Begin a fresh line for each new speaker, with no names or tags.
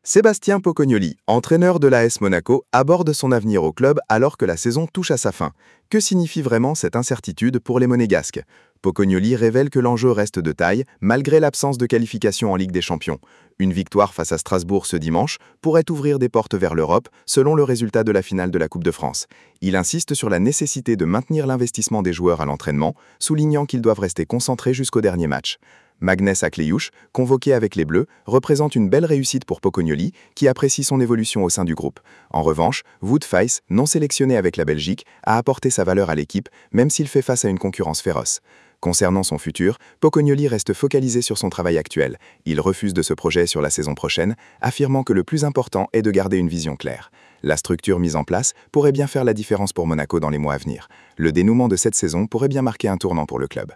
Sébastien Pocognoli, entraîneur de l'AS Monaco, aborde son avenir au club alors que la saison touche à sa fin. Que signifie vraiment cette incertitude pour les Monégasques? Pocognoli révèle que l'enjeu reste de taille, malgré l'absence de qualification en Ligue des Champions. Une victoire face à Strasbourg ce dimanche pourrait ouvrir des portes vers l'Europe, selon le résultat de la finale de la Coupe de France. Il insiste sur la nécessité de maintenir l'investissement des joueurs à l'entraînement, soulignant qu'ils doivent rester concentrés jusqu'au dernier match. Magnès Akleiouche, convoqué avec les Bleus, représente une belle réussite pour Pocognoli, qui apprécie son évolution au sein du groupe. En revanche, Wout Faes, non sélectionné avec la Belgique, a apporté sa valeur à l'équipe, même s'il fait face à une concurrence féroce. Concernant son futur, Pocognoli reste focalisé sur son travail actuel. Il refuse de se projeter sur la saison prochaine, affirmant que le plus important est de garder une vision claire. La structure mise en place pourrait bien faire la différence pour Monaco dans les mois à venir. Le dénouement de cette saison pourrait bien marquer un tournant pour le club.